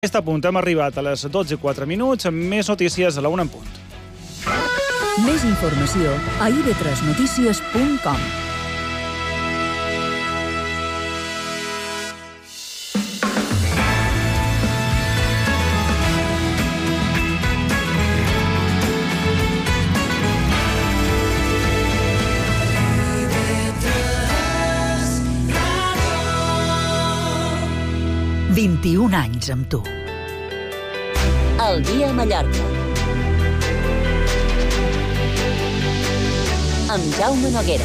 Aquest punt hem arribat a les 12:04 amb més notícies a la 1 en punt. Més informació a ib3notícies.com. «21 anys amb tu». El dia a Mallorca. Amb Jaume Noguera.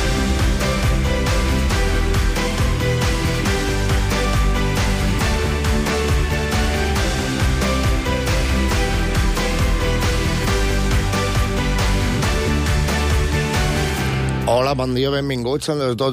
Hola, bon dia, benvinguts. Són les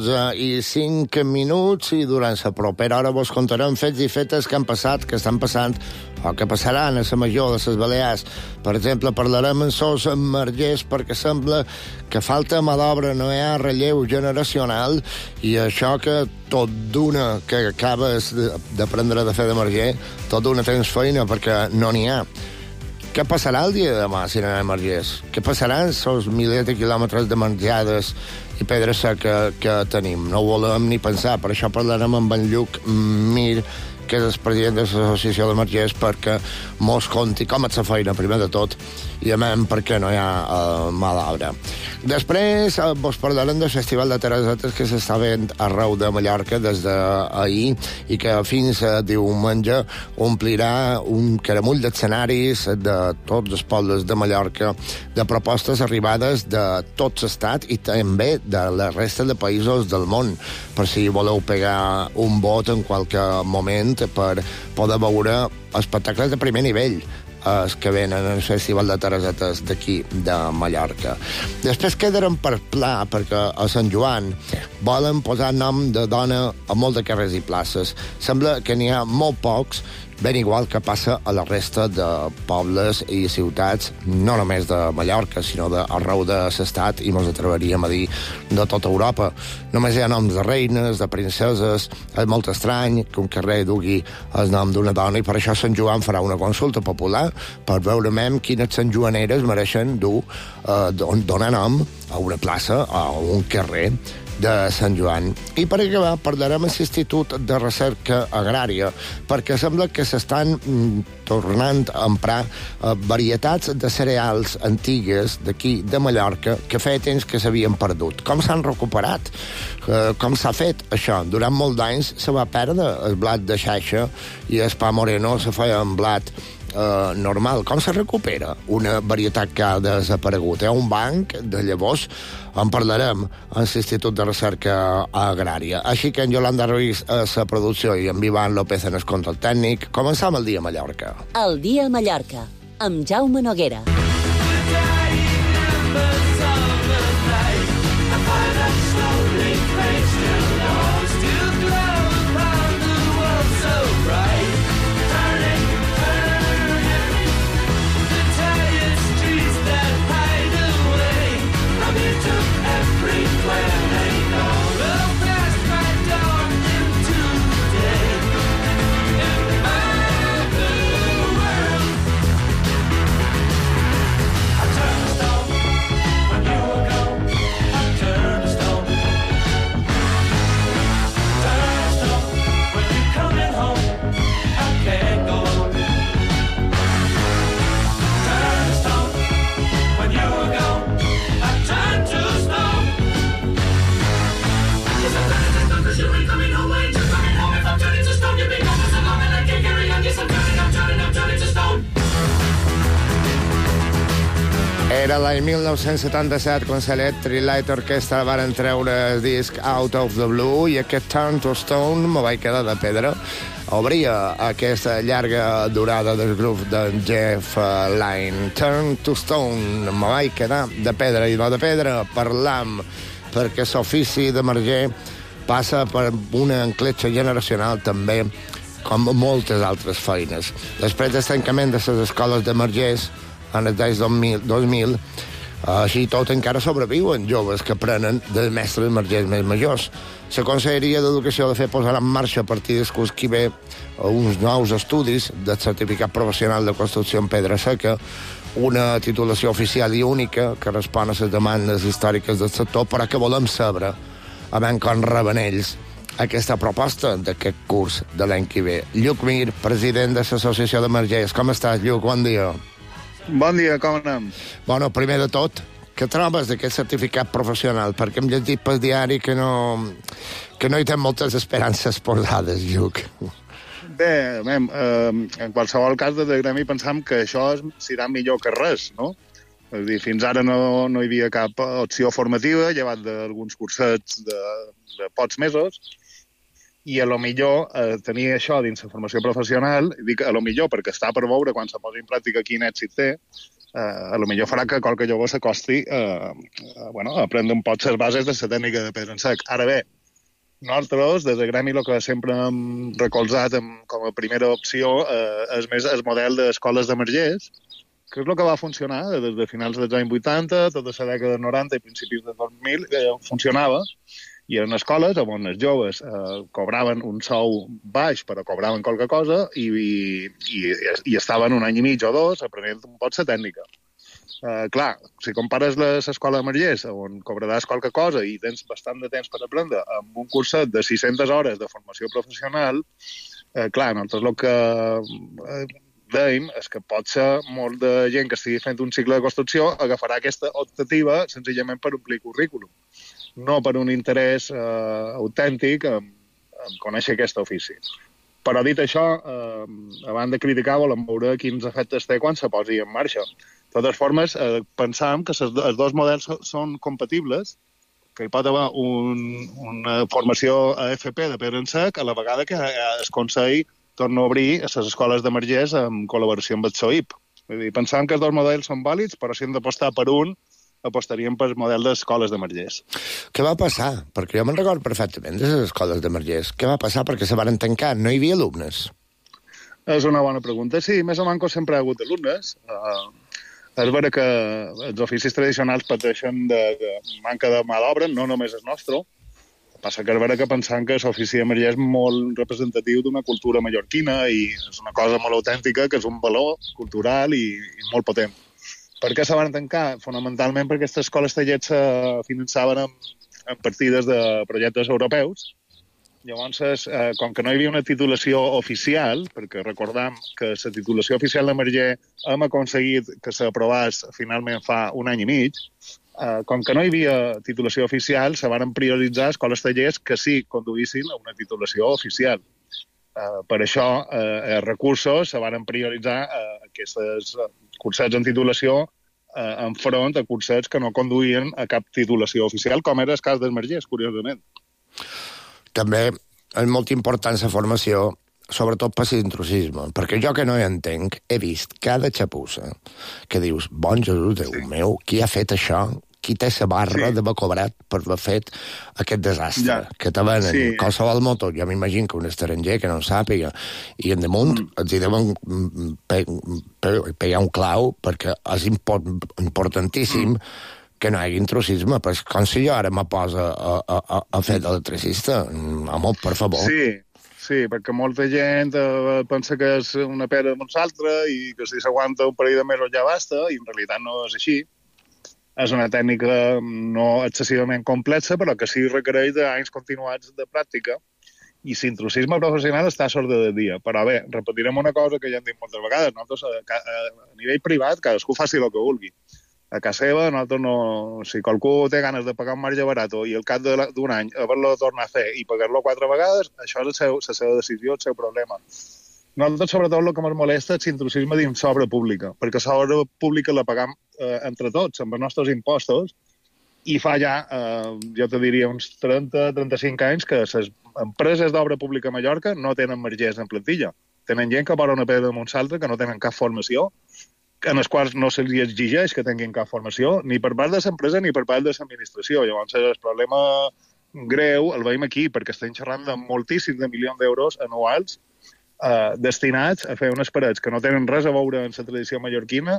12:05 i durant la propera hora vos contarem fets i fetes que han passat, que estan passant o que passaran a la Major de les Balears. Per exemple, parlarem amb sos emergers perquè sembla que falta mà d'obra, no hi ha relleu generacional i això que tot d'una que acabes d'aprendre de fer d'emerger, tot d'una tens feina perquè no n'hi ha. Què passarà el dia de demà si no hi ha emergers? Què passaran els milers de quilòmetres de marjades i pedra seca que tenim? No ho volem ni pensar. Per això parlarem amb en Lluc Mir, que és el president de l'Associació d'Emergers, perquè mos conti com és la feina, primer de tot, i a més per què no hi ha mà d'obra. Després vos parlarem del Festival de Teresetes que s'està fent arreu de Mallorca des d'ahir i que fins a diumenge omplirà un caramull d'escenaris de tots els pobles de Mallorca, de propostes arribades de tot l'estat i també de la resta de països del món, per si voleu pegar un vot en qualque moment per poder veure espectacles de primer nivell que venen al Festival de Teresetes d'aquí, de Mallorca. Després quedarem per pla, perquè a Sant Joan volen posar nom de dona a molts de carrers i places. Sembla que n'hi ha molt pocs, ben igual que passa a la resta de pobles i ciutats, no només de Mallorca, sinó d'arreu de l'estat, i ens atreveríem a dir de tota Europa. Només hi ha noms de reines, de princeses. És molt estrany que un carrer dugui el nom d'una dona, i per això Sant Joan farà una consulta popular per veure quines santjoaneres mereixen donar nom a una plaça o a un carrer de Sant Joan. I per acabar parlarem amb l'Institut de Recerca Agrària, perquè sembla que s'estan tornant a emprar varietats de cereals antigues d'aquí, de Mallorca, que feia temps que s'havien perdut. Com s'han recuperat? Com s'ha fet això? Durant molts d'anys se va perdre el blat de xaixa i el pa moreno se feia en blat normal. Com se recupera una varietat que ha desaparegut? Hi ha un banc de llavors, en parlarem a l'Institut de Recerca Agrària. Així que en Yolanda Ruiz a la producció i en Ivan López en el control tècnic, començam el dia a Mallorca. El dia a Mallorca, amb Jaume Noguera. Era l'any 1977 quan l'Electric Light Orchestra van treure el disc Out of the Blue i aquest Turn to Stone me vaig quedar de pedra. Obria aquesta llarga durada del grup de Jeff Lynne. Turn to Stone me vaig quedar de pedra, i no de pedra parlam, perquè l'ofici d'emerger passa per una encletxa generacional també, com moltes altres feines. Després del tancament de les escoles d'emergers en els anys 2000, Així tot encara sobreviuen joves que aprenen de mestres emergents més majors. La Conselleria d'Educació de fer posar en marxa a partir del curs que ve uns nous estudis del certificat professional de construcció en pedra seca, una titulació oficial i única que respon a les demandes històriques del sector, però que volem saber abans com reben ells aquesta proposta d'aquest curs de l'any que ve. Lluc Mir, president de l'Associació d'Emergents. Com estàs, Lluc? Bon dia. Bon dia, com anem? Bueno, primer de tot, què trobes d'aquest certificat professional? Perquè hem llegit pel diari que no hi tenen moltes esperances posades, Lluc. Bé, en qualsevol cas de gremi pensam que això serà millor que res, no? És a dir, fins ara no hi havia cap opció formativa, llevat d'alguns cursets de pocs mesos, i a lo millor tenir això dins la formació professional, dic a lo millor perquè està per veure quan se posi en pràctica quin èxit té, a lo millor farà que qualque jove s'acosti a aprendre un poc les bases de la tècnica de pedra en sec. Ara bé, nosaltres, des de gremi, el que sempre hem recolzat com a primera opció és més el model d'escoles d'emergents, que és el que va funcionar des de finals dels anys 80, tota la dècada dels 90 i principis del 2000, funcionava, i eren escoles on els joves cobraven un sou baix, però cobraven qualque cosa, i estaven un any i mig o dos aprenent un poc la tècnica. Clar, si compares l'escola d'emergents, on cobraràs qualque cosa i tens bastant de temps per aprendre, amb un curset de 600 hores de formació professional, clar, nosaltres el que dèiem és que potser molt de gent que estigui fent un cicle de construcció agafarà aquesta optativa senzillament per omplir currículum, no per un interès autèntic en conèixer aquest ofici. Però dit això, abans de criticar, volem veure quins efectes té quan se posi en marxa. De totes formes, pensam que els dos models són compatibles, que hi pot haver una formació a FP de pedra en sec, a la vegada que el Consell torna a obrir a les escoles d'emergents en col·laboració amb el SOIP. Pensam que els dos models són vàlids, però si hem d'apostar per un, apostaríem per el model d'escoles d'emergents. Què va passar? Perquè jo me'n recordo perfectament de les escoles d'emergents. Què va passar? Perquè se van tancar, no hi havia alumnes. És una bona pregunta. Sí, més o menys sempre ha hagut alumnes. És vera que els oficis tradicionals pateixen de manca de mà d'obra, no només el nostre. Passa que és vera que pensam que l'ofici d'emergents és molt representatiu d'una cultura mallorquina i és una cosa molt autèntica, que és un valor cultural i molt potent. Per què se van tancar? Fonamentalment perquè aquestes escoles tallers se finançaven amb partides de projectes europeus. Llavors, com que no hi havia una titulació oficial, perquè recordam que la titulació oficial d'emergent hem aconseguit que s'aprovés finalment fa un any i mig, com que no hi havia titulació oficial, se van prioritzar escoles tallers que sí conduïssin a una titulació oficial. Per això, els recursos se van prioritzar aquests cursets en titulació enfront a cursets que no conduïen a cap titulació oficial, com era el cas d'emergents, curiosament. També és molt important la formació, sobretot per l'intrusisme, perquè jo que no hi entenc, he vist cada xapussa que dius, bon Jesús, Déu meu, qui ha fet això? Qui té la barra d'haver cobrat per haver fet aquest desastre? Que te venen qualsevol moto, jo m'imagino que un estranger que no en sàpiga, i en damunt els hi deuen pegar un clau, perquè és importantíssim que no hi hagi intrusisme, però com si jo ara me posa a fer d'electricista. Home, per favor. Sí, perquè molta gent pensa que és una pedra amb l'altra i que si s'aguanta un parell de mesos ja basta, i en realitat no és així. És una tècnica no excessivament complexa, però que sí requereix d'anys continuats de pràctica, i l'intrusisme professional està a l'ordre del dia. Però bé, repetirem una cosa que ja hem dit moltes vegades. Nosaltres, a nivell privat, cadascú faci el que vulgui. A casa seva, nosaltres no... Si qualcú té ganes de pagar un marge barat i al cap d'un any haver-lo tornar a fer i pagar-lo 4 vegades, això és la seva decisió, el seu problema. Nosaltres, sobretot, el que ens molesta és l'intrusisme dins l'obra pública, perquè l'obra pública la pagam entre tots, amb els nostres impostos, i fa ja, jo te diria, uns 30-35 anys que les empreses d'obra pública a Mallorca no tenen emergents en plantilla. Tenen gent que posa una pedra damunt l'altra, que no tenen cap formació, en els quals no se'ls exigeix que tinguin cap formació, ni per part de l'empresa ni per part de l'administració. Llavors, el problema greu el veiem aquí, perquè estem xerrant de moltíssims de milions d'euros anuals destinats a fer unes parets que no tenen res a veure amb la tradició mallorquina,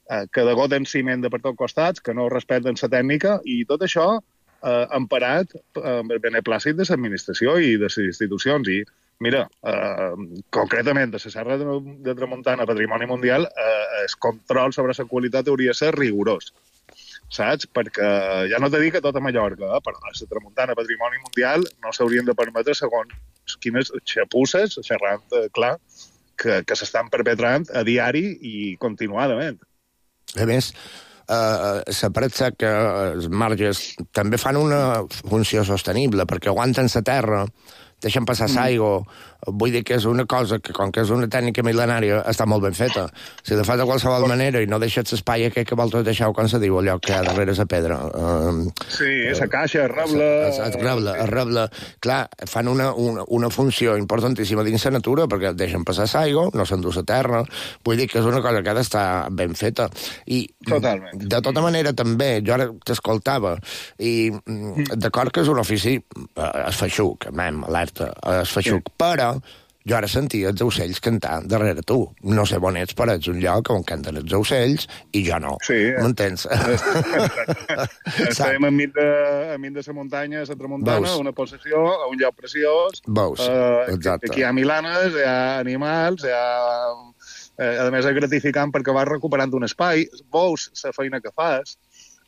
que degoten ciment de per tots costats, que no respecten la tècnica, i tot això emparat el beneplàcit de l'administració i de les institucions. I, mira, concretament, de la Serra de Tramuntana Patrimoni Mundial, el control sobre la qualitat hauria de ser rigorós, saps? Perquè ja no t'he dit que tot a Mallorca, però a la Tramuntana Patrimoni Mundial no s'haurien de permetre segons quines xapusses, xerrant clar, que s'estan perpetrant a diari i continuadament. A més, la pressa que els marges també fan una funció sostenible, perquè aguanten la terra, deixen passar l'aigua. Vull dir que és una cosa que, com que és una tècnica mil·lenària, està molt ben feta. Si la fas de qualsevol manera i no deixes l'espai aquell que vosaltres deixeu, com se diu, allò que hi ha darrere la pedra. Sí, la caixa, el reble... El reble. Clar, fan una funció importantíssima dins la natura, perquè deixen passar l'aigua, no s'endú la terra. Vull dir que és una cosa que ha d'estar ben feta. I, totalment. De tota manera, també, jo ara t'escoltava, i d'acord que és un ofici es feixuc, alerta, es feixuc, però jo ara sentia els ocells cantar darrere tu. No sé on ets, però ets un lloc on canten els ocells i jo no. Sí. M'entens? Estem enmig de la muntanya, a la Tramuntana, una possessió, a un lloc preciós. Veus, exacte. Aquí hi ha milanes, hi ha animals, hi ha... a més, és gratificant perquè vas recuperant un espai, veus la feina que fas,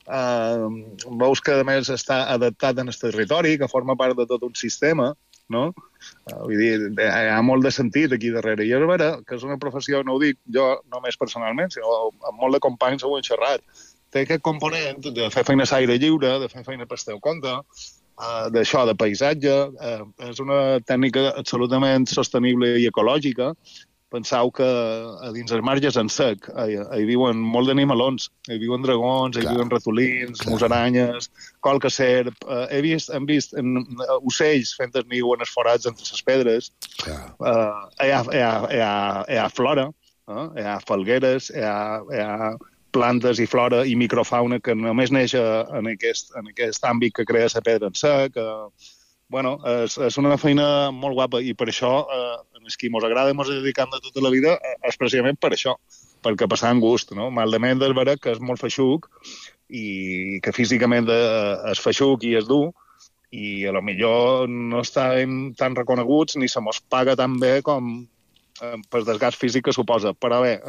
veus que, a més, està adaptat en el territori, que forma part de tot un sistema, no? Vull dir, hi ha molt de sentit aquí darrere. I és vera que és una professió, no ho dic jo només personalment, sinó amb molt de companys ho han xerrat. Té aquest component de fer feina a l'aire lliure, de fer feina per teu compte, d'això, de paisatge. És una tècnica absolutament sostenible i ecològica. Penseu que a dins els marges en sec hi viuen molt d'animalons, hi viuen dragons, hi viuen ratolins, musaranyes, qualque serp. Hem vist ocells fent el niu en els forats entre les pedres. Hi ha flora, hi ha falgueres, hi ha plantes i flora i microfauna que només neix en aquest àmbit que crea la pedra en sec. Bueno, és una feina molt guapa i per això els qui mos agrada mos dedicam de tota la vida és precisament per això, perquè passant gust, no? Malament és vera que és molt feixuc i que físicament és feixuc i és dur i a lo millor no estem tan reconeguts ni se mos paga tan bé com per desgast físic que suposa. Però bé,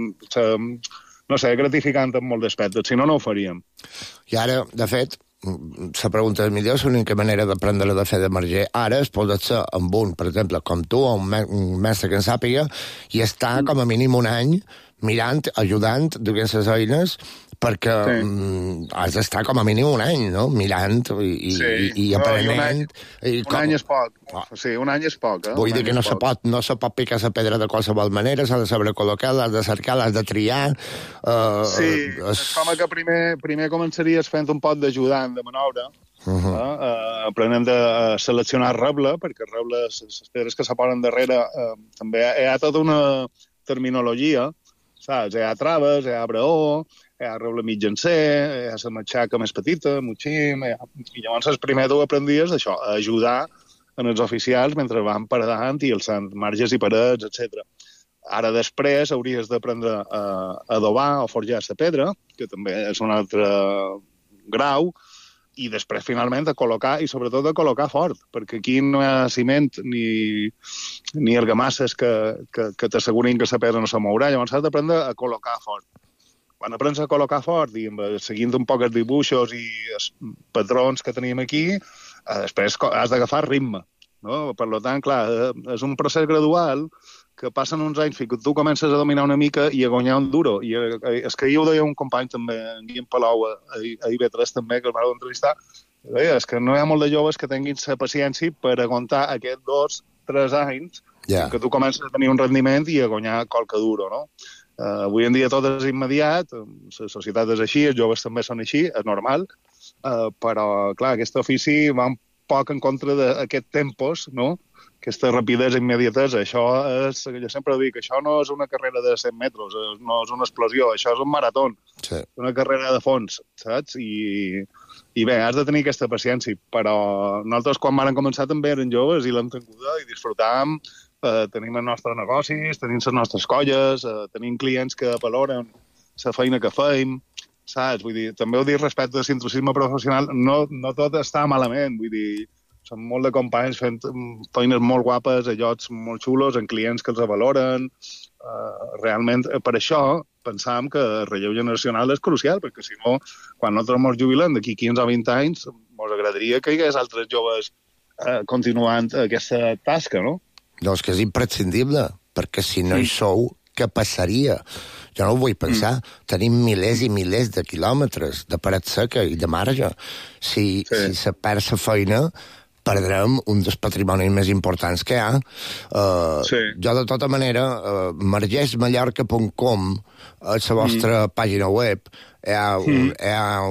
no sé, gratificant en molts aspectes, si no, no ho faríem. I ara, de fet, la pregunta és millor, l'única manera d'aprendre de fer de marger ara és poder-se amb un, per exemple, com tu, o un mestre que en sàpiga, i estar com a mínim un any mirant, ajudant, duent les eines, perquè has d'estar com a mínim un any, no? Mirant i aprenent. Un any és poc. Sí, un any és poc. Vull dir que no se pot picar la pedra de qualsevol manera, s'ha de saber col·locar, l'has de cercar, l'has de triar. Sí, és com que primer començaries fent un pot d'ajudant de manobre, aprenent a seleccionar reble, perquè reble, les pedres que s'aponen darrere, també hi ha tota una terminologia, saps? Hi ha traves, hi ha braó, hi ha reble mitjancer, hi ha la matxaca més petita, mutxim, i llavors primer tu aprendies això, a ajudar en els oficials mentre van paradant i els marges i parets, etc. Ara després hauries d'aprendre a adobar o forjar la pedra, que també és un altre grau, i després, finalment, a col·locar, i sobretot a col·locar fort, perquè aquí no hi ha ciment ni argamasses que t'assegurin que la pedra no se mourà, llavors has d'aprendre a col·locar fort. Quan aprens a col·locar fort, i seguint un poc els dibuixos i els patrons que tenim aquí, després has d'agafar ritme. No? Per tant, clar, és un procés gradual que passen uns anys fins que tu comences a dominar una mica i a guanyar un duro. I és que ahir ho deia un company també, en Guillem Palau, a IB3 també, que el vau entrevistar, deia, és que no hi ha molt de joves que tinguin la paciència per aguantar aquests 2-3 anys que tu comences a tenir un rendiment i a guanyar qualque duro, no? Avui en dia tot és immediat, la societat és així, els joves també són així, és normal, però, clar, aquest ofici va un poc en contra d'aquest tempos, no?, aquesta rapidesa i immediatesa. Això és, jo sempre dic, això no és una carrera de 100 metres, no és una explosió, això és un marató, una carrera de fons, saps? I bé, has de tenir aquesta paciència, però nosaltres quan vam començar també eren joves i l'hem tinguda i disfrutàvem, tenim els nostres negocis, tenim les nostres colles, tenim clients que valoren la feina que feim, saps? Vull dir, també ho dic respecte al intrusisme professional, no tot està malament, vull dir, són molt de companys fent feines molt guapes, a llocs molt xulos, en clients que els valoren. Realment, per això, pensàvem que el relleu generacional és crucial, perquè si no, quan nosaltres ens jubilem d'aquí 15 o 20 anys, ens agradaria que hi hagués altres joves continuant aquesta tasca, no? Doncs que és imprescindible, perquè si no hi sou, què passaria? Jo no ho vull pensar. Tenim milers i milers de quilòmetres de paret seca i de marge. Si se perd la feina, perdrem un dels patrimonis més importants que hi ha. Jo, de tota manera, margesmallorca.com és la vostra pàgina web. Hi ha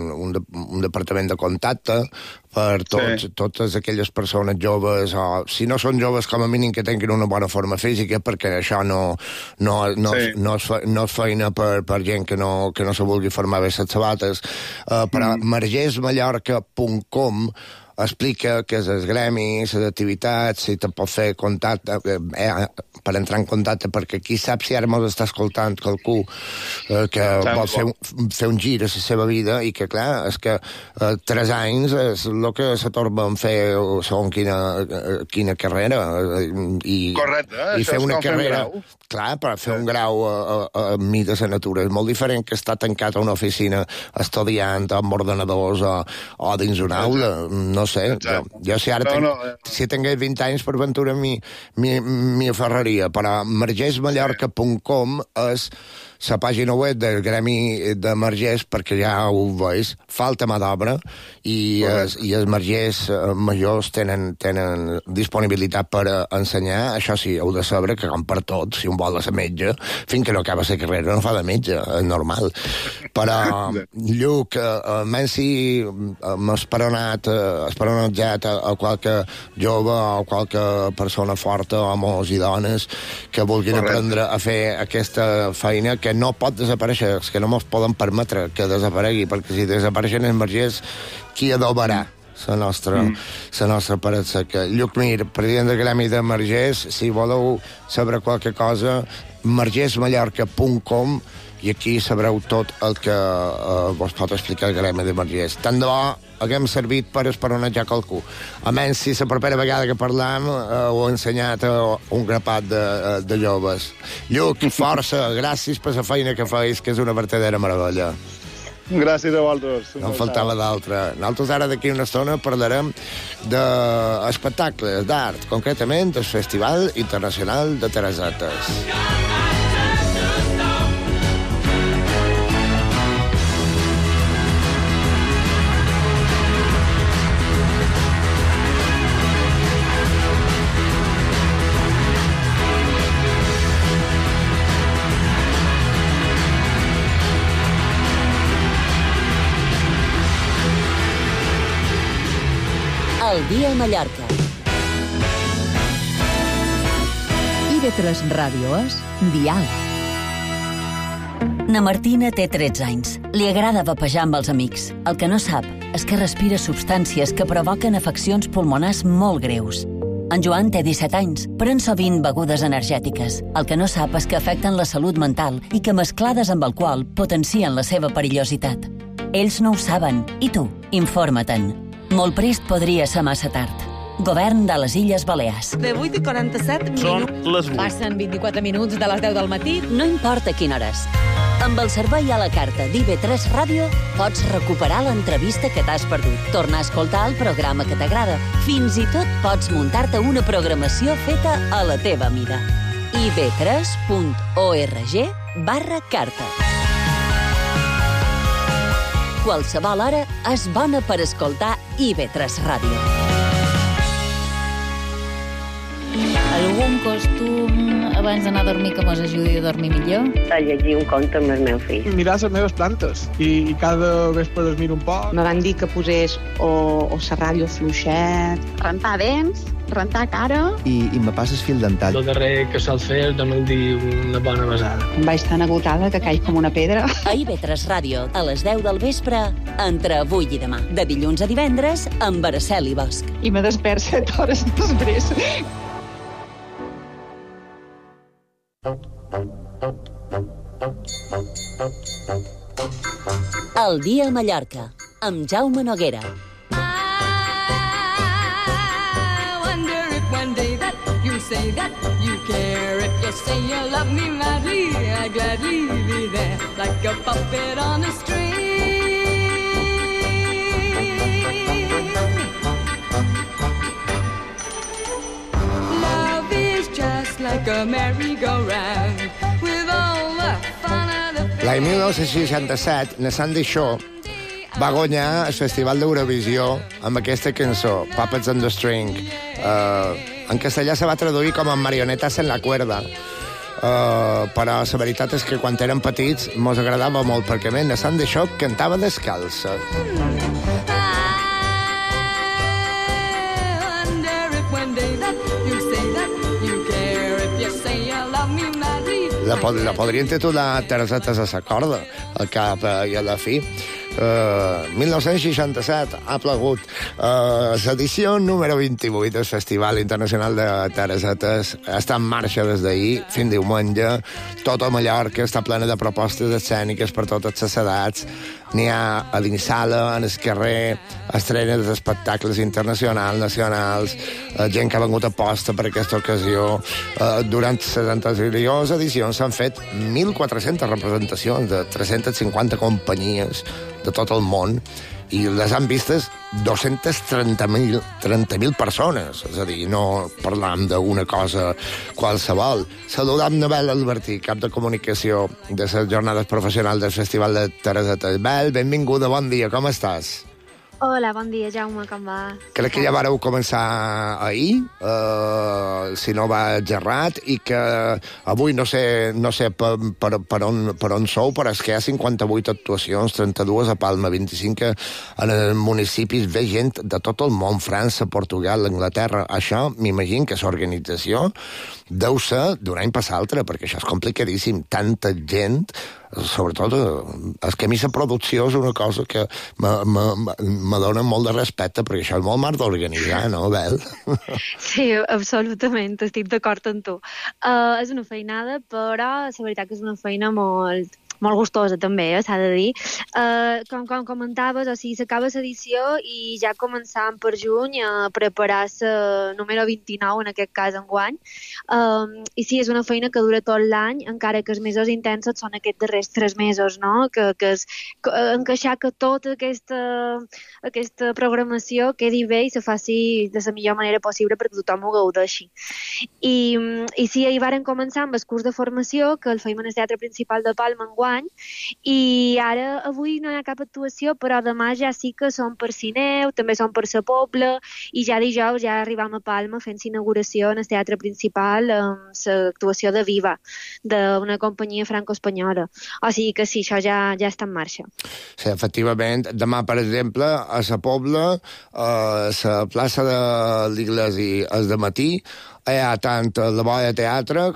un departament de contacte per totes aquelles persones joves, o si no són joves, com a mínim que tinguin una bona forma física, perquè això no és feina per gent que no se vulgui formar bé les sabates. Però margesmallorca.com explica què és el gremi, les activitats, si te pot fer contacte, per entrar en contacte, perquè qui sap si ara mos està escoltant qualcú que vol fer un gir a la seva vida, i que, clar, és que 3 anys és el que se torna a fer segons quina carrera. Correcte, i fer una carrera... Clar, per fer un grau enmig de la natura és molt diferent que estar tancat a una oficina estudiant amb ordenadors o dins una aula. No sé, jo si ara si tingués 20 anys per ventura m'hi aferraria, però margesmallorca.com és la pàgina web del gremi de margers, perquè ja ho veus, falta mà d'obra, i els margers majors tenen disponibilitat per ensenyar. Això sí, heu de saber que, com per tot, si un vol ser metge, fins que no acaba la carrera no fa de metge, és normal. Però, Lluc, menys si esperonatjat a qualque jove o qualque persona forta, homes i dones, que vulguin aprendre a fer aquesta feina, que no pot desaparèixer, que no ens poden permetre que desaparegui, perquè si desapareixen els margers, qui adobarà la nostra paret seca? Lluc Mir, president del gremi de margers, si voleu saber qualque cosa, margesmallorca.com, i aquí sabreu tot el que vos pot explicar el gremi de margers. Tant de bo haguem servit per esperonejar qualcú. A menys si la propera vegada que parlam ho he ensenyat a un grapat de joves. Lluc, força, gràcies per la feina que feis, que és una vertadera meravella. Gràcies a vosaltres. No en faltava d'altra. Nosaltres ara d'aquí una estona parlarem d'espectacles d'art, concretament del Festival Internacional de Teresetes. El dia a Mallorca. IB3 Ràdio és Dial. Na Martina té 13 anys. Li agrada vapejar amb els amics. El que no sap és que respira substàncies que provoquen afeccions pulmonars molt greus. En Joan té 17 anys, pren sovint begudes energètiques. El que no sap és que afecten la salut mental i que mesclades amb alcohol potencien la seva perillositat. Ells no ho saben. I tu, informa-te'n. Molt prest podria ser massa tard. Govern de les Illes Balears. De 8:47 minuts. Són les 8. Passen 24 minuts de les 10 del matí. No importa quina hora és. Amb el servei a la carta d'IB3 Ràdio pots recuperar l'entrevista que t'has perdut, tornar a escoltar el programa que t'agrada. Fins i tot pots muntar-te una programació feta a la teva mida. ib3.org/carta. Qualsevol hora és bona per escoltar IB3 Ràdio. Algun costum abans d'anar a dormir que mos ajudi a dormir millor? A llegir un conte amb el meu fill. Mirar les meves plantes i cada vespre les miro un poc. Me van dir que posés o la ràdio fluixet, rentar dents, rentar cara. I me passes fil dental. El darrer que sol fer és donar-li una bona besada. Em vaig tan agotada que caig com una pedra. A IB3 Ràdio, a les 10 del vespre, entre avui i demà. De dilluns a divendres, amb Araceli Bosch. I me despert 7 hores després. El dia a Mallorca, amb Jaume Noguera. One day that you say that you care. If you say you love me madly, I'd gladly be there, like a puppet on a string. Love is just like a merry-go-round with all the fun of the... L'any 1967, na Sandy Shaw va guanyar el Festival d'Eurovisió amb aquesta cançó, Puppets on the String. En castellà se va traduir com a Marionetas en la cuerda. Però la veritat és que quan érem petits mos agradava molt, perquè la Sandy Shaw cantava descalça. La podrien titular Teresetes a la corda, al cap i a la fi. 1967 ha plegut. L'edició número 28 del Festival Internacional de Teresetes està en marxa des d'ahir fins diumenge. Tota Mallorca està plena de propostes escèniques per totes les edats. N'hi ha a dins sala, en el carrer, estrenes d'espectacles internacionals, nacionals, gent que ha vengut a posta per aquesta ocasió. Durant les anteriors edicions s'han fet 1.400 representacions de 350 companyies de tot el món i les han vistes 230.000 persones. És a dir, no parlam d'una cosa qualsevol. Saludam Nabel Albertí, cap de comunicació de les jornades professionals del Festival de Teresetes. Bel, benvinguda, bon dia, com estàs? Hola, bon dia, Jaume, com va? Crec que ja vareu començar ahir, si no va errat, i que avui no sé per on sou, però és que hi ha 58 actuacions, 32 a Palma, 25 en els municipis, ve gent de tot el món, França, Portugal, Anglaterra. Això, m'imagino que l'organització deu ser d'un any per l'altre, perquè això és complicadíssim, tanta gent. Sobretot, és que a mi la producció és una cosa que me dona molt de respecte, perquè això és molt mar d'organitzar, no, Bel? Sí, absolutament, estic d'acord amb tu. És una feinada, però la veritat que és una feina molt gustosa també, s'ha de dir. Com comentaves, o sigui, s'acaba l'edició i ja començam per juny a preparar la número 29, en aquest cas enguany. I sí, és una feina que dura tot l'any, encara que els mesos intensos són aquests darrers 3 mesos, no? Que és encaixar que tota aquesta programació quedi bé i se faci de la millor manera possible perquè tothom ho gaudeixi. I sí, ahir varen començar amb el curs de formació, que el feim en el Teatre Principal de Palma enguany, i ara avui no hi ha cap actuació, però demà ja sí que són per Sineu, també són per la Pobla, i ja dijous ja arribam a Palma fent l'inauguració en el Teatre Principal amb l'actuació de Viva, d'una companyia franco-espanyola. O sigui que sí, això ja està en marxa. Sí, efectivament. Demà, per exemple, a la Pobla, a la plaça de l'Iglesi és de matí, hi ha tant la Boia Teatre,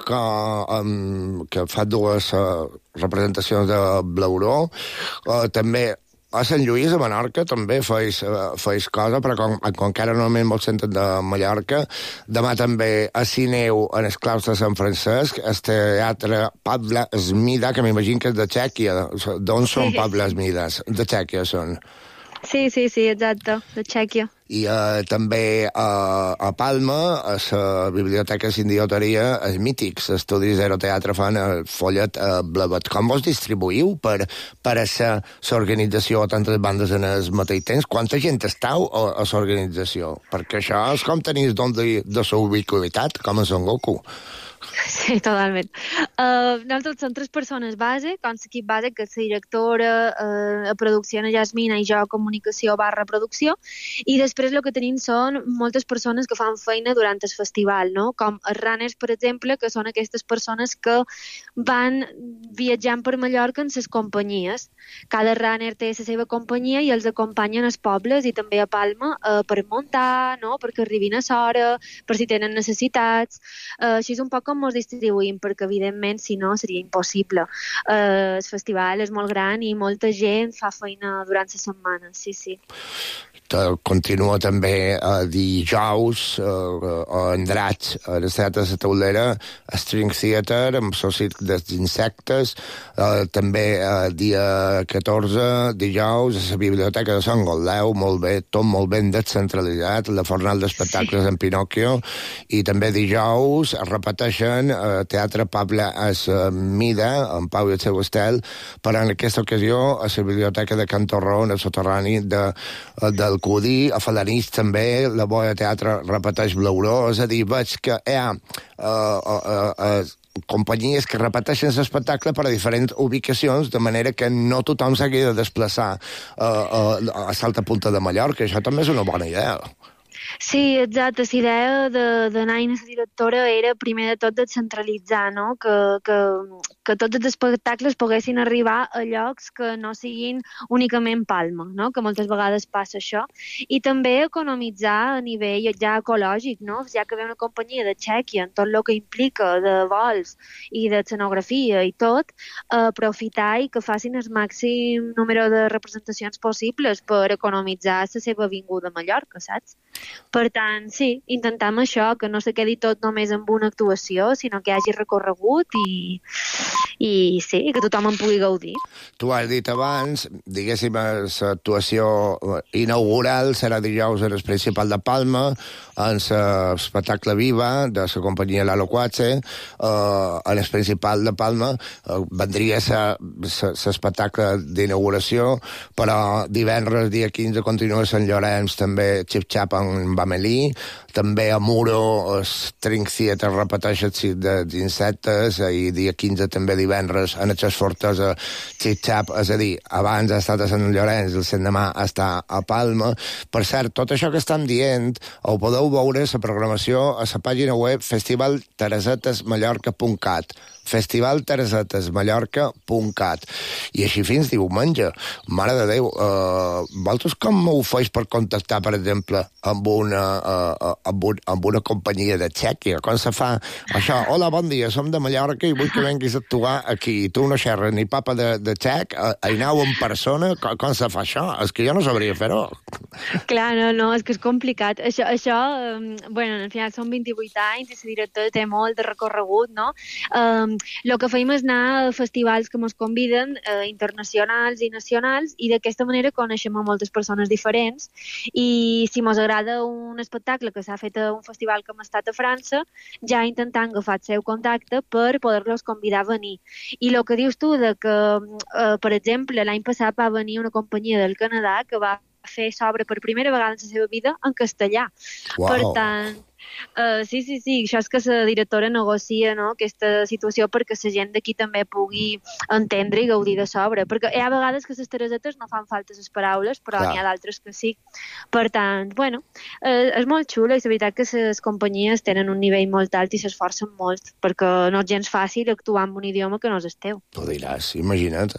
que fa 2 representacions de Blauró, també a Sant Lluís, a Menorca, també feis cosa, però com que ara normalment molt senten de Mallorca, demà també a Sineu, en el claustre de Sant Francesc, el teatre Pavla Smida, que m'imagino que és de Txèquia. D'on són Pavla Smidas? De Txèquia són. Sí, exacte, de Txèquia. I també a Palma, a la Biblioteca Sindioteria, els mítics Estudis Zero Teatre fan el follet Blavet. Com vos distribuïu per a l'organització a tantes bandes en el mateix temps? Quanta gent estàu a l'organització? Perquè això és com tenir don de la ubiquitat, com a Son Goku. Sí, totalment. Nosaltres som 3 persones base, com l'equip base, que és la directora, a producció Ana Jasmina i jo a comunicació / producció, i després el que tenim són moltes persones que fan feina durant el festival, no? Com els runners, per exemple, que són aquestes persones que van viatjant per Mallorca en les companyies. Cada runner té la seva companyia i els acompanyen als pobles i també a Palma per muntar, no? Perquè arribin a l'hora, per si tenen necessitats. Així és un poc com com ens distribuïm, perquè evidentment si no seria impossible. El festival és molt gran i molta gent fa feina durant la setmana, sí. Continua també dijous a Andratx, a la Teatre de la Taulera, a String Theatre, amb el circ dels insectes, també dia 14, dijous, a la Biblioteca de Sant Goldeu, molt bé, tot molt ben descentralitzat, la fornal d'espectacles en Pinocchio, i també dijous es repeteixen Teatre Pabla es Mida, en Pau i el seu estel, però en aquesta ocasió a la Biblioteca de Can Torró, en el soterrani del Cudí, a Falanís també, la Boia Teatre repeteix Blauró, és a dir, veig que hi ha companyies que repeteixen l'espectacle per a diferents ubicacions, de manera que no tothom s'hagi de desplaçar a l'altra punta de Mallorca. Això també és una bona idea. Sí, exacte. La idea d'anar a la directora era, primer de tot, descentralitzar, no? Que tots els espectacles poguessin arribar a llocs que no siguin únicament Palma, no? Que moltes vegades passa això. I també economitzar a nivell ja ecològic, no? Ja que ve una companyia de Txèquia, en tot el que implica de vols i d'escenografia i tot, aprofitar i que facin el màxim número de representacions possibles per economitzar la seva vinguda a Mallorca, saps? Per tant, sí, intentam això, que no se quedi tot només amb una actuació, sinó que hi hagi recorregut i sí, que tothom en pugui gaudir. Tu has dit abans, diguéssim, l'actuació inaugural serà dijous en el Principal de Palma, en l'espectacle Viva de la companyia La Loquace, en el Principal de Palma vendria l'espectacle d'inauguració, però divendres, dia 15, continua Sant Llorenç, també Xip Xap en Bamelí, també a Muro, String Theatre repeteix el circ d'insectes, i dia 15 també divendres en el Fortesa Xip Xap, és a dir, abans ha estat a Sant Llorenç, el l'endemà està a Palma. Per cert, tot això que estem dient ho podeu veure la programació a la pàgina web festivalteresetesmallorca.cat festivalteresetesmallorca.cat i així fins diumenge. Mare de Déu, vosaltres com ho feis per contactar, per exemple, amb una companyia de Txèquia? Com se fa això? Hola, bon dia, som de Mallorca i vull que venguis a actuar aquí. Tu no xerres ni papa de txec, aneu en persona, com se fa això? És que jo no sabria fer-ho. Clar, no, és que és complicat. Això bueno, al final són 28 anys i la directora té molt de recorregut, no? El que feim és anar a festivals que ens conviden, internacionals i nacionals, i d'aquesta manera coneixem a moltes persones diferents, i si ens agrada un espectacle que s'ha fet a un festival que hem estat a França, ja intentant agafar el seu contacte per poder-los convidar a venir. I el que dius tu, de que, per exemple, l'any passat va venir una companyia del Canadà que va fer s'obra per primera vegada en la seva vida en castellà. Wow. Per tant, sí, això és que la directora negocia, no?, aquesta situació perquè la gent d'aquí també pugui entendre i gaudir de l'obra, perquè hi ha vegades que les teresetes no fan falta les paraules, però n'hi ha d'altres que sí. Per tant, bueno, és molt xulo, i la veritat que les companyies tenen un nivell molt alt i s'esforcen molt, perquè no és gens fàcil actuar en un idioma que no és el teu. Tu diràs, imagina't.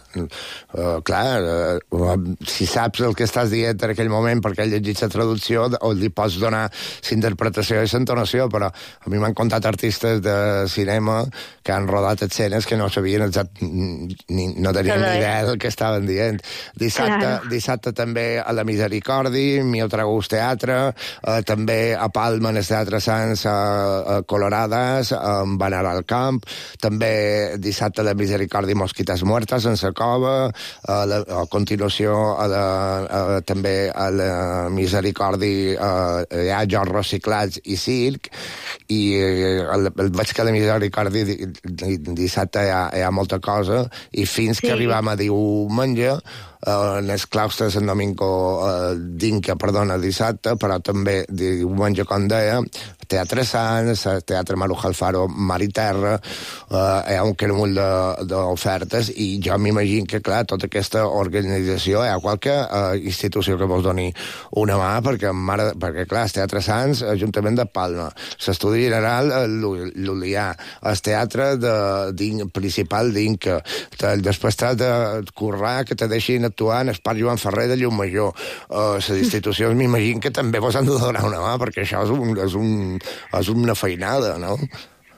Clar, si saps el que estàs dient en aquell moment perquè has llegit la traducció, o li pots donar la interpretació i l'entonació, però a mi m'han contat artistes de cinema que han rodat escenes que no sabien no tenien ni idea del que estaven dient. Dissabte també a la Misericòrdia, Mio Tragus Teatre, també a Palma, en el Teatre Sants, a Colorades, en Banar al Camp, també dissabte a la Misericòrdia Mosquitas Muertas, en la Cova, a continuació també a la Misericòrdia hi ha jocs reciclats i circ, i veig que a la Misericòrdia dissabte hi ha molta cosa, i fins que arribam a diumenge en els claustres en Domingo d'Inca, dissabte, però també diumenge, com deia, Teatre Sants, Teatre Maruja Alfaro, Mar i Terra, hi ha un caramull d'ofertes, i jo m'imagino que, clar, tota aquesta organització, hi ha qualque institució que vos doni una mà, perquè clar, el Teatre Sants, Ajuntament de Palma, l'Estudi General Lulià, el Teatre Principal d'Inca, després t'has de currar que te deixin actuar en el Parc Joan Ferrer de Llumajor. Les institucions m'imagino que també vos han de donar una mà, perquè això és una feinada, no?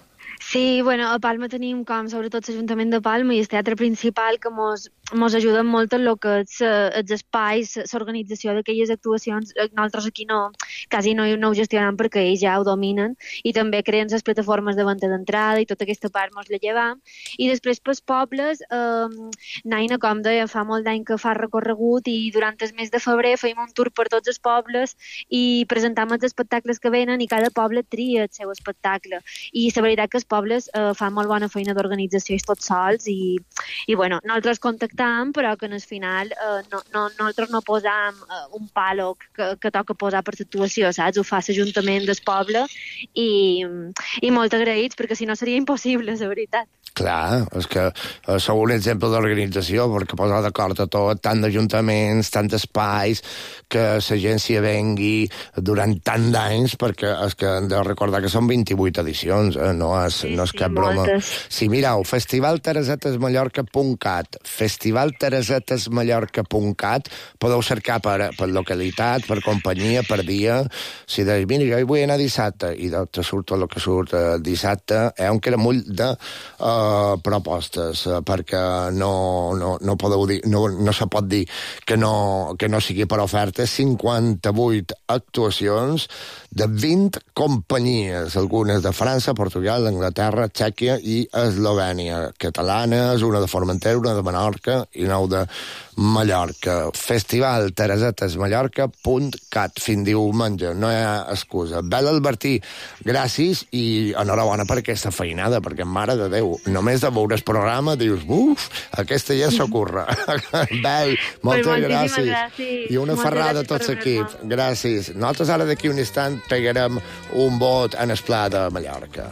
Sí, bueno, a Palma tenim com sobretot l'Ajuntament de Palma i el Teatre Principal que mos ajuden molt en el que és els espais, l'organització d'aquelles actuacions. Nosaltres aquí quasi no ho gestionem perquè ells ja ho dominen i també creen les plataformes de venda d'entrada i tota aquesta part mos la llevam. I després pels pobles, Naina, com deia, fa molt d'any que fa recorregut i durant el mes de febrer feim un tour per tots els pobles i presentam els espectacles que venen i cada poble tria el seu espectacle. I la veritat que els pobles fan molt bona feina d'organització tots sols i bueno, nosaltres contactam, però que en el final nosaltres no posam un palo que toca posar per l'actuació, saps? Ho fa l'Ajuntament del poble i molt agraïts, perquè si no seria impossible, la veritat. Clar, és que sou un exemple d'organització, perquè posar d'acord a tot, tant d'ajuntaments, tant d'espais, que la gent s'hi vengui durant tant d'anys, perquè és que hem de recordar que són 28 edicions, no és cap broma. Sí, mireu, festivalteresetesmallorca.cat, festivalteresetesmallorca.cat, podeu cercar per localitat, per companyia, per dia. Si deus, mira, jo hi vull anar dissabte, i te surt el que surt dissabte, hi ha un caramull de propostes, perquè no podeu dir, no se pot dir que no sigui per ofertes. 58 actuacions de 20 companyies, algunes de França, Portugal, Anglaterra, Txèquia i Eslovènia, catalanes, una de Formentera, una de Menorca i 9 de Mallorca. festivalteresetesmallorca.cat, fins diumenge, no hi ha excusa. Bel Albertí, gràcies i enhorabona per aquesta feinada, perquè, mare de Déu, només de veure el programa dius, aquesta ja s'ocorre. Bel, moltes gràcies. I una ferrada a tot l'equip. Gràcies. Nosaltres ara d'aquí un instant pegarem un vot en el Pla de Mallorca.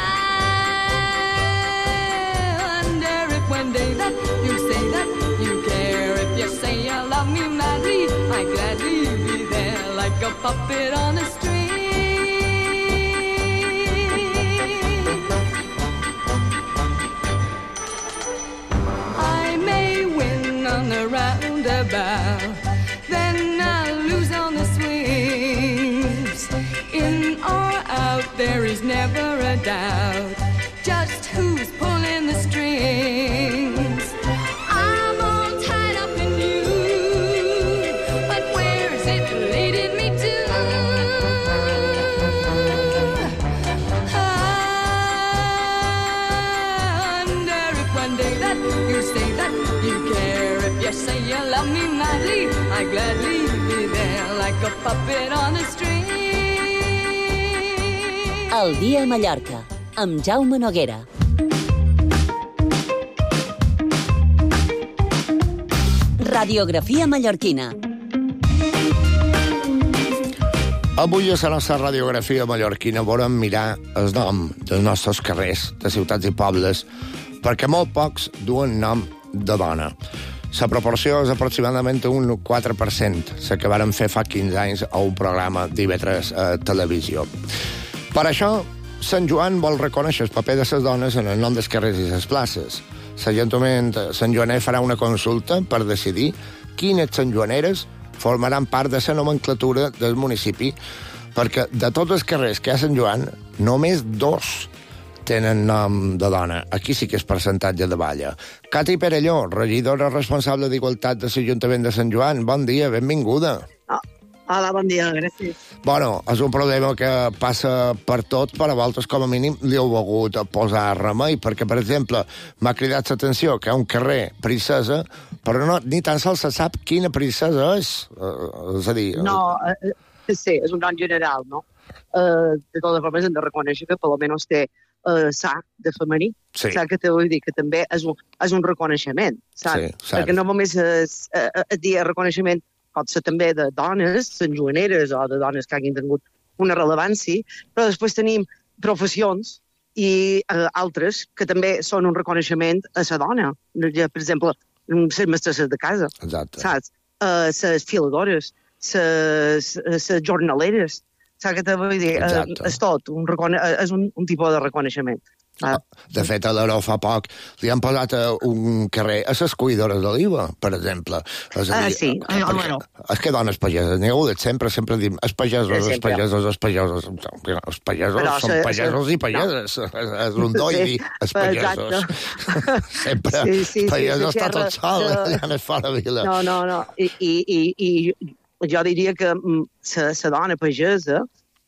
One day that you say that you care, if you say you love me madly, I gladly be there like a puppet on a string. I may win on the roundabout, then I'll lose on the swings. In or out, there is never a doubt just who's pulling the strings. I'm all tied up in you, but where's it leading me to? I wonder if one day that you say that you care, if you say you love me madly, I gladly be there like a puppet on a string. El dia a Mallorca, amb Jaume Noguera. Radiografia mallorquina. Avui a la nostra radiografia mallorquina volem mirar el nom dels nostres carrers, de ciutats i pobles, perquè molt pocs duen nom de dona. La proporció és aproximadament un 4%, la que varen fer fa 15 anys a un programa d'IV3 a televisió. Per això, Sant Joan vol reconèixer el paper de les dones en el nom dels carrers i les places. L'Ajuntament Sant Joaner farà una consulta per decidir quines santjoaneres formaran part de la nomenclatura del municipi, perquè de tots els carrers que hi ha a Sant Joan, només 2 tenen nom de dona. Aquí sí que és percentatge de balla. Cati Perelló, regidora responsable d'Igualtat de l'Ajuntament de Sant Joan, bon dia, benvinguda. Hola, bon dia, gràcies. Bueno, és un problema que passa per tot, però a voltes, com a mínim, li heu hagut posar remei, perquè, per exemple, m'ha cridat l'atenció que hi ha un carrer Princesa, però no, ni tan sols se sap quina princesa és. És a dir... No, sí, és un nom general, no? De totes formes, hem de reconèixer que, per almenys, té sa de femení. Sí. Saps que te vull dir? Que també és un reconeixement, saps? Sí, perquè no només et dir reconeixement pot ser també de dones, santjoaneres o de dones que hagin tingut una rellevància, però després tenim professions i altres que també són un reconeixement a la dona. Per exemple, les mestresses de casa, saps? Les filadores, les jornaleres. Saps què te vull dir? És tot, és un tipus de reconeixement. De fet, a l'Aro fa poc li han posat un carrer a les cuidores d'oliva, per exemple. És a dir, sí. És que dones pageses, n'hi ha hagut sempre dic, els pagesos. Els pagesos són pagesos i pageses. És un do i dir, els pagesos. Sempre, pagesos està tot sol, allà a fora vila. No. I jo diria que la dona pagesa,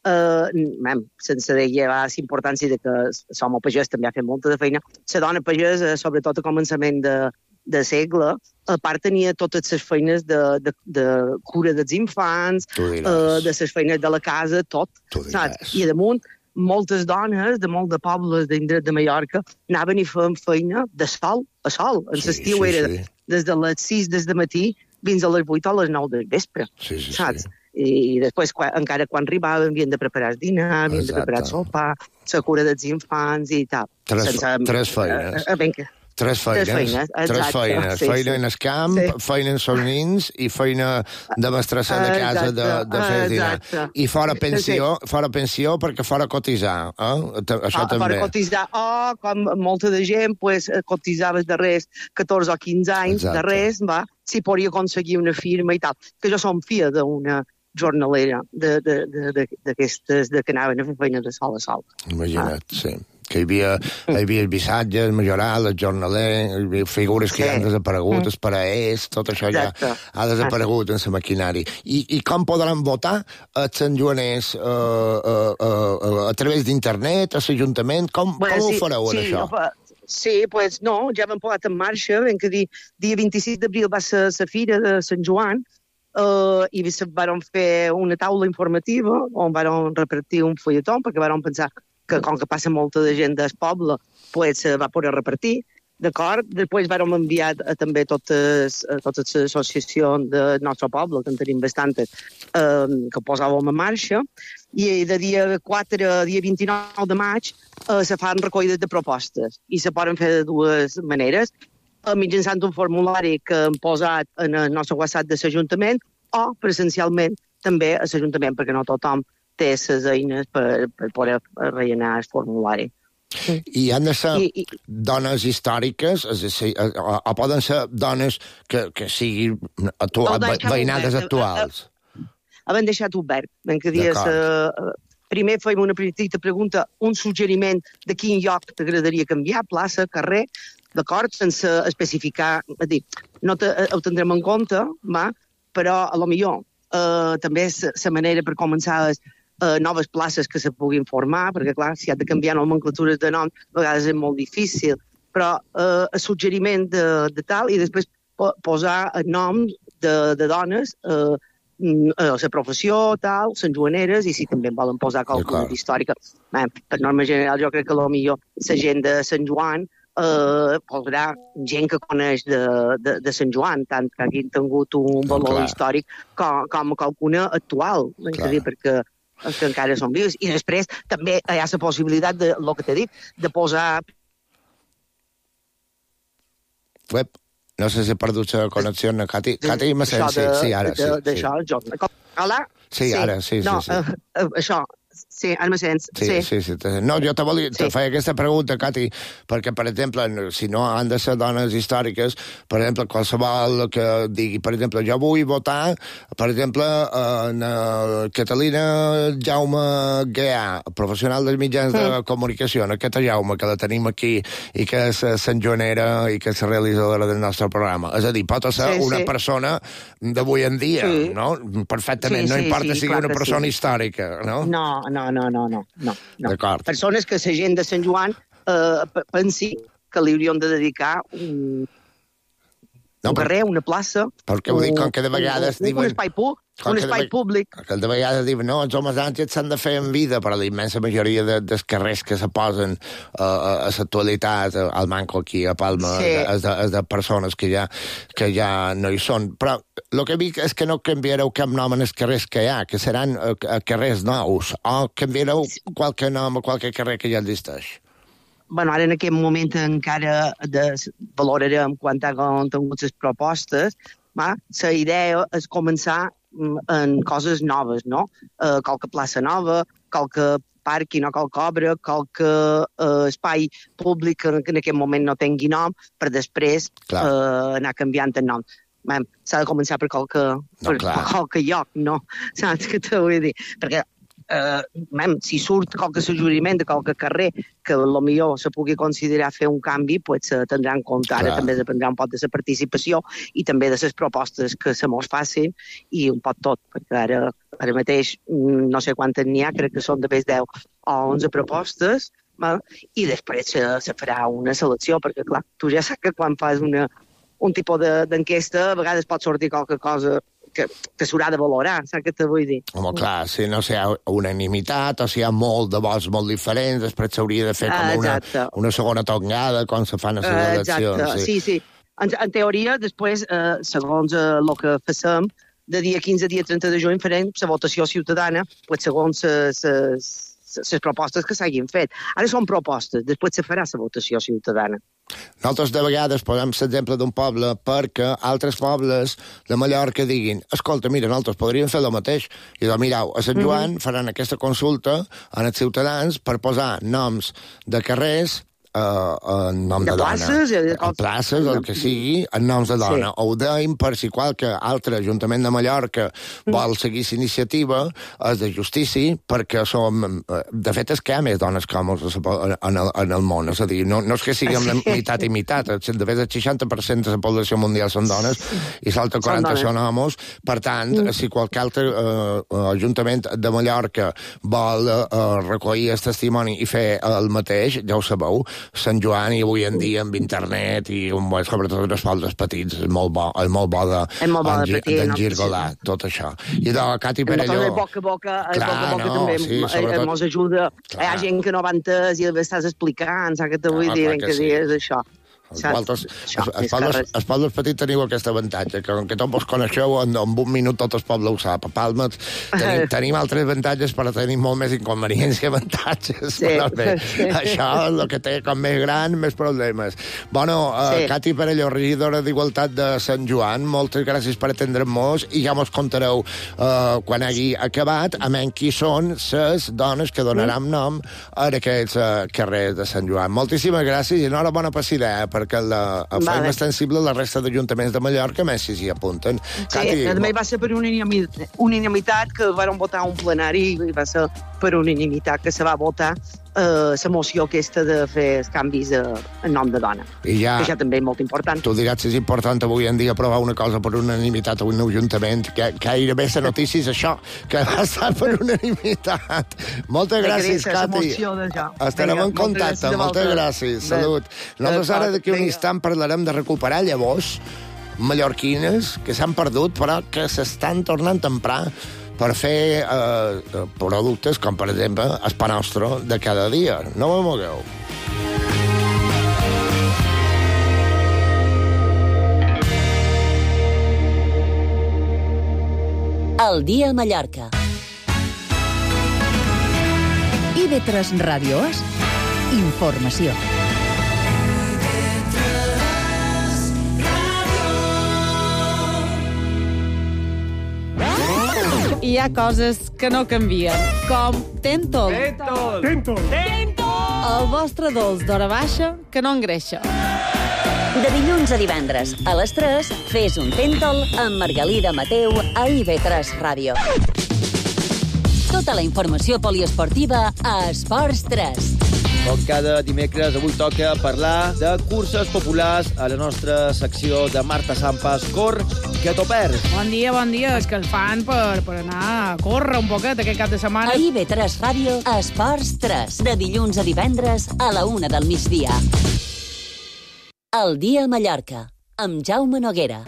sense dir la importància de que som el pagès també ha fet molta de feina, la dona pagesa, sobretot a començament de segle, a part tenia totes les feines de cura dels infants, de les feines de la casa, tot, saps? I damunt, moltes dones de molt de pobles d'indret de Mallorca anaven i feien feina de sol a sol. En l'estiu era des de les 6 del matí fins a les 8 o les 9 del vespre, saps? I després, encara quan arribava, havien de preparar el dinar, havien de preparar el sopar, la cura dels infants i tal. Tres feines. Tres feines. Feina en el camp, feina en els nins i feina de mestressa de casa de fer dinar. I fora pensió perquè fora cotitzar. Això també. Fora cotitzar. Com molta de gent, cotitzaves darrers 14 o 15 anys, darrers, si podia aconseguir una firma i tal. Que jo som filla d'una jornalera d'aquestes que anaven a fer feina de sol a sol. Imagina't, sí. Que hi havia el missatge, el majoral, el jornaler, figures que ja han desaparegut, els paraers, tot això ja ha desaparegut en la maquinària. I com podran votar els santjoaners a través d'internet, a l'Ajuntament? Com ho fareu, això? Sí, ja vam posat en marxa, vam dir, dia 26 d'abril va ser la fira de Sant Joan, i vam fer una taula informativa on vam repartir un fulletó, perquè vam pensar que com que passa molta de gent del poble, va poder repartir, d'acord? Després vam enviar també totes les associacions del nostre poble, que en tenim bastantes, que posàvem en marxa, i de dia 4 a dia 29 de maig se fan recollides de propostes, i se poden fer de dues maneres, mitjançant un formulari que hem posat en el nostre WhatsApp de l'Ajuntament o presencialment també a l'Ajuntament, perquè no tothom té les eines per poder rellenar el formulari. I han de ser dones històriques, o poden ser dones que siguin veïnades actuals? Hem deixat obert. Primer fem una petita pregunta, un suggeriment de quin lloc t'agradaria canviar, plaça, carrer, d'acord, sense especificar, no ho tindrem en compte, però a lo millor també és la manera per començar noves places que se puguin formar, perquè clar, si ha de canviar nomenclatures de nom, a vegades és molt difícil, però el suggeriment de tal, i després posar noms de dones, la professió, tal, santjoaneres, i si també volen posar qualcuna històrica. Per norma general, jo crec que millor la gent de Sant Joan posarà gent que coneix de Sant Joan, tant que hagin tingut un valor històric com qualcuna actual, perquè encara són vius. I després també hi ha la possibilitat, el que t'he dit, de posar... No sé si he perdut la connexió. Cati, me sents? Sí, ara, sí. Hola? Sí, ara, sí. No, això... Sí, ara me sents. Sí. No, jo te feia aquesta pregunta, Cati, perquè, per exemple, si no han de ser dones històriques, per exemple, qualsevol que digui, per exemple, jo vull votar, per exemple, en Catalina Jaume Guià, professional dels mitjans de comunicació, en aquesta Jaume, que la tenim aquí, i que és santjoanera i que és realitzadora del nostre programa. És a dir, pot ser una persona d'avui en dia, no? Perfectament, no importa si sigui una persona històrica, no? No. D'acord. Persones que la gent de Sant Joan pensi que li hauríem de dedicar un carrer, una plaça... Perquè vull dir, com que de vegades diuen... Un espai públic. Que de vegades diuen, no, els homes àngels s'han de fer en vida, però la immensa majoria dels carrers que se posen a l'actualitat, al Manco aquí, a Palma, és de persones que ja no hi són. Però el que dic és que no canviareu cap nom en els carrers que hi ha, que seran carrers nous, o canviareu qualque nom a qualque carrer que ja existeix. Bueno, ara en aquest moment encara valorarem quan han tingut les propostes. La idea és començar en coses noves, no? Qualque plaça nova, qualque pàrquing o qualque obra, qualque espai públic que en aquest moment no tingui nom, per després anar canviant el nom. S'ha de començar per qualque lloc, no? Saps què te vull dir? Perquè si surt qualque suggeriment de qualque carrer que potser se pugui considerar fer un canvi, pues tindrà en compte. Ara també dependrà un poc de la participació i també de les propostes que se mos facin i un poc tot, perquè ara mateix no sé quantes n'hi ha, crec que són de més 10 o 11 propostes, i després se farà una selecció, perquè clar, tu ja saps que quan fas un tipus d'enquesta a vegades pot sortir qualque cosa que s'haurà de valorar, saps què te vull dir? Home, clar, si no hi ha unanimitat o si hi ha molt de vots molt diferents, després s'hauria de fer com una segona tongada quan se fan les eleccions. Exacte, sí. En teoria, després, segons el que facem, de dia 15 a dia 30 de juny farem la votació ciutadana, segons les propostes que s'hagin fet. Ara són propostes, després se farà la votació ciutadana. Nosaltres de vegades posem l'exemple d'un poble perquè altres pobles de Mallorca diguin escolta, mira, nosaltres podríem fer el mateix. I doncs, mireu, a Sant Joan faran aquesta consulta als ciutadans per posar noms de carrers en nom de dona. Places, el que sigui, en noms de dona. Ho deim per si qualque altre Ajuntament de Mallorca vol seguir l'iniciativa, és de justícia, perquè som... De fet, és que hi ha més dones que homes en el món. És a dir, no és que siguem meitat i meitat. De fet, el 60% de la població mundial són dones i l'altre 40% són homes. Per tant, si qualque altre Ajuntament de Mallorca vol recollir el testimoni i fer el mateix, ja ho sabeu, Sant Joan i avui en dia amb internet i sobretot els pobles petits és molt bo d'engirgolar tot això. I de Cati Perelló... El boca a boca també mos ajuda. Hi ha gent que no va entès i estàs explicant, saps què te vull dir en què dies això. Els pobles petits teniu aquest avantatge, que com que tots vos coneixeu, en un minut tot el poble ho sap. A Palma tenim altres avantatges, però tenim molt més inconvenients i avantatges. Això és el que té com més gran, més problemes. Bueno, Cati Perelló, regidora d'Igualtat de Sant Joan, moltes gràcies per atendre'ns i ja mos contareu quan hagi acabat, amén qui són les dones que donaran nom a aquests carrers de Sant Joan. Moltíssimes gràcies i enhorabona per la idea, perquè fem extensible la resta d'ajuntaments de Mallorca, més si s'hi apunten. Sí, també va ser per unanimitat que van votar un plenari i va ser per unanimitat que se va votar la moció aquesta de fer els canvis en nom de dona. I ja, que això també és molt important. Tu diràs si és important avui en dia aprovar una cosa per unanimitat a un ajuntament, que gairebé la notícia és això, que va estar per unanimitat. Moltes gràcies, Cati. Estarem en contacte. Moltes gràcies. Salut. Nosaltres ara d'aquí un instant parlarem de recuperar llavors mallorquines que s'han perdut però que s'estan tornant a emprar per fer productes com, per exemple, el pa nostre de cada dia. No me mogueu. El dia a Mallorca. IB3 Ràdio és informació. Hi ha coses que no canvien, com Tentol. Tentol. El vostre dolç d'hora baixa que no engreixa. De dilluns a divendres, a les 3, fes un Tentol amb Margalida Mateu a IB3 Ràdio. Tota la informació poliesportiva a Esports 3. Com cada dimecres, avui toca parlar de curses populars a la nostra secció de Marta Sampas. Cor, que t'ho perds. Bon dia. És que el fan per anar a córrer un poquet aquest cap de setmana. A IB3 Ràdio, a Esports 3. De dilluns a divendres a la 1 del migdia. El dia a Mallorca, amb Jaume Noguera.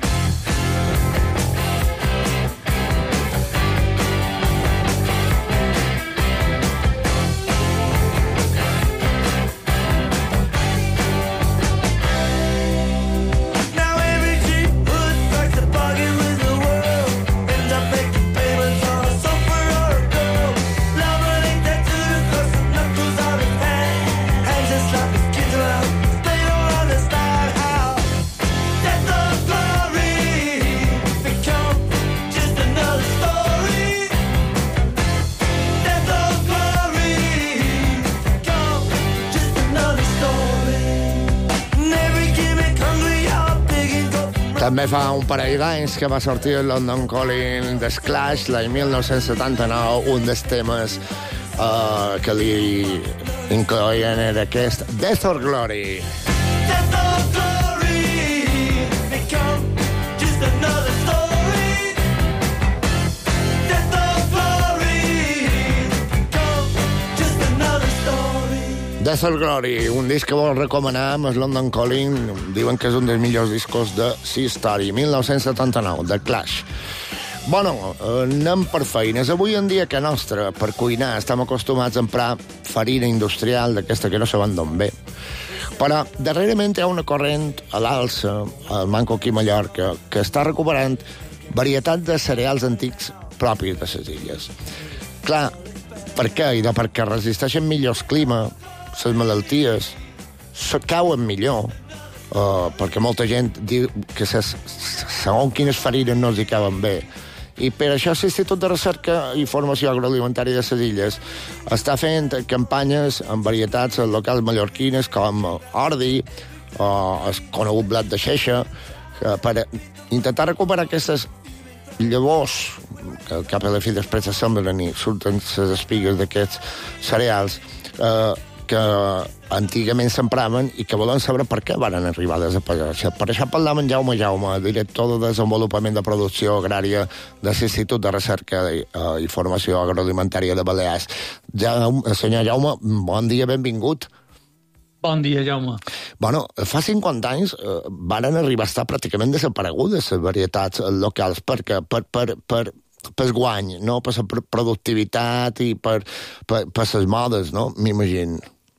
Glory També fa un parell d'anys que va sortir el London Calling de Clash, l'any 1979, un dels temes que li incloïen era aquest Death or Glory. Death or glory, become just another story. Death or glory, become just another story. Death or Glory, un disc que vol recomanar amb el London Calling, diuen que és un dels millors discos de Sea Story, 1979, de Clash. Bueno, anem per feines. Avui en dia que nostra, per cuinar, estem acostumats a emprar farina industrial d'aquesta que no saben d'on ve. Però darrerament hi ha una corrent a l'alça, al Manco aquí a Mallorca, que està recuperant varietat de cereals antics propis de les illes. Clar, per què? I perquè resisteixen millor el clima, les malalties, se cauen millor, perquè molta gent diu que segons quines farines no els hi cauen bé. I per això l'Institut de Recerca i Formació Agroalimentària de les Illes està fent campanyes amb varietats locals mallorquines com ordi o el conegut blat de xeixa per intentar recuperar aquestes llavors que cap a la fi després semblen i surten les espigues d'aquests cereals que antigament s'empraven i que volen saber per què van arribar a desaparèixer. Per això parlam amb Jaume, director de Desenvolupament de Producció Agrària de l'Institut de Recerca i Formació Agroalimentària de Balears. Senyor Jaume, bon dia, benvingut. Bon dia, Jaume. Bueno, fa 50 anys van arribar a estar pràcticament desaparegudes les varietats locals perquè per guany, no? Per la productivitat i per les modes, no? M'imagino.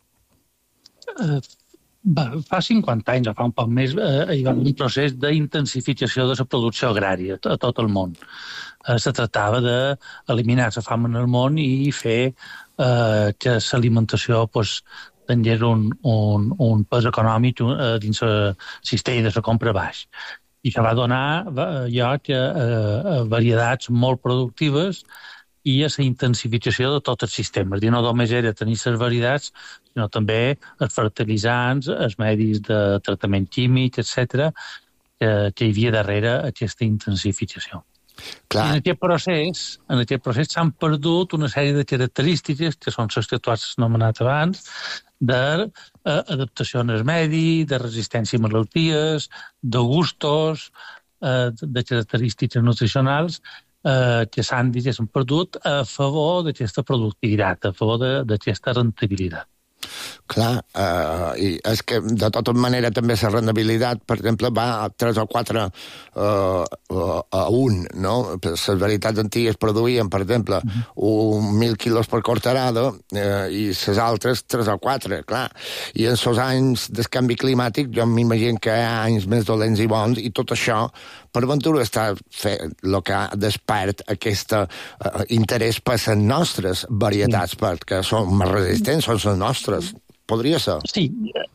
Fa 50 anys, o fa un poc més, hi va un procés d'intensificació de la producció agrària a tot el món. Se tractava d'eliminar la fam en el món i fer que l'alimentació tingués un pes econòmic dins la cistella de la compra baix. I això va donar lloc a varietats molt productives i a la intensificació de tot el sistema. És a dir, no només era tenir les varietats, sinó també els fertilitzants, els medis de tractament químic, etc., que hi havia darrere aquesta intensificació. Clar. En aquest procés s'han perdut una sèrie de característiques, que són les que tu has anomenat abans, d'adaptació al medi, de resistència a malalties, de gustos, de característiques nutricionals que s'han perdut a favor d'aquesta productivitat, a favor d'aquesta rentabilitat. Clar, i és que de tota manera també la rendibilitat, per exemple, va a 3 o 4 a 1, no? Les varietats antigues produïen, per exemple, 1.000 quilos per cortarada i les altres 3 o 4, clar. I en els anys del canvi climàtic jo m'imagino que hi ha anys més dolents i bons i tot això per ventura està fent el que ha despert aquest interès per les nostres varietats, perquè són més resistents, són les nostres. Podria ser. Sí.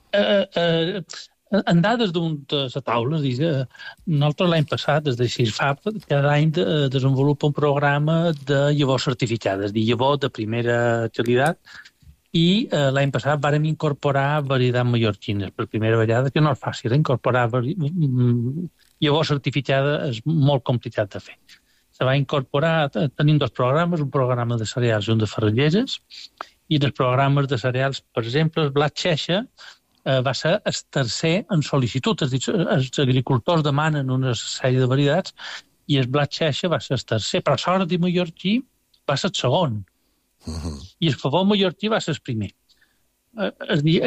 En dades de la taula, nosaltres l'any passat, des de CIRFAP, cada any desenvolupa un programa de llavors certificades, de llavors de primera qualitat, i l'any passat vàrem incorporar varietats mallorquines per primera vegada, que no és fàcil, incorporar llavors certificada és molt complicat de fer. Se va incorporar, tenim 2 programes, un programa de cereals i un de farelleres, i els programes de cereals, per exemple, el blat xeixa va ser el tercer en sol·licitud, és a dir, els agricultors demanen una sèrie de varietats i el blat xeixa va ser el tercer, però l'ordi mallorquí va ser el segon. I el favor mallorquí va ser el primer. És a dir,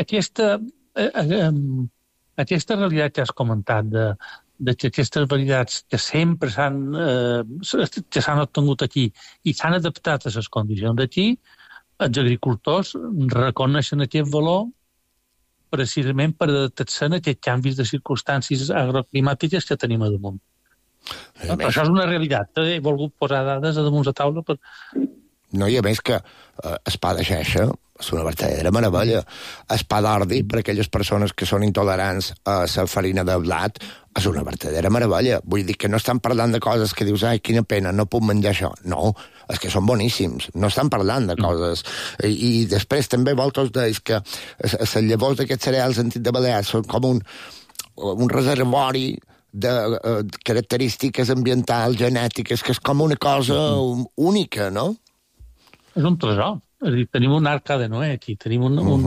aquesta realitat que has comentat de que aquestes varietats que sempre s'han obtingut aquí i s'han adaptat a les condicions d'aquí, els agricultors reconeixen aquest valor precisament per adaptar-se a aquests canvis de circumstàncies agroclimàtiques que tenim a damunt. Però això és una realitat. He volgut posar dades a damunt la taula per... No, i a més que el pa de xeixa és una verdadera meravella. El pa d'ordi, per aquelles persones que són intolerants a la farina de blat, és una verdadera meravella. Vull dir que no estan parlant de coses que dius, ai, quina pena, no puc menjar això. No, és que són boníssims. No estan parlant de coses. I després també voltes deis que les llavors d'aquests cereals antics de Balears són com un reservori de característiques ambientals, genètiques, que és com una cosa única, no? És un tresor. És a dir, tenim un arca de Noé aquí, tenim